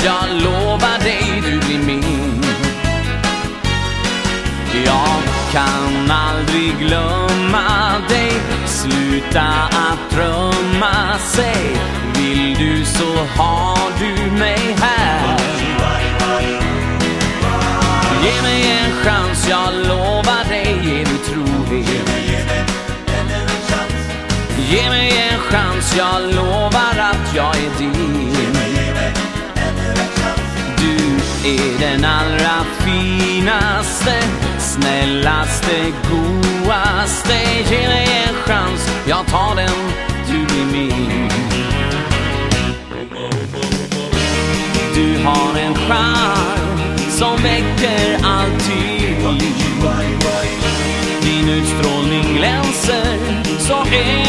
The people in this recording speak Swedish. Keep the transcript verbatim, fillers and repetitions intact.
jag lovar dig du blir min. Jag kan aldrig glömma dig, sluta att drömma, säg vill du så har du mig här. Ge mig en chans, jag lovar dig, är du trolig? Ge mig en chans, jag lovar att jag är din. Du är den allra finaste, snällaste, godaste. Ge mig en chans, jag tar den, du blir min. Du har en charm som väcker alltid. Din utstrålning glänser så är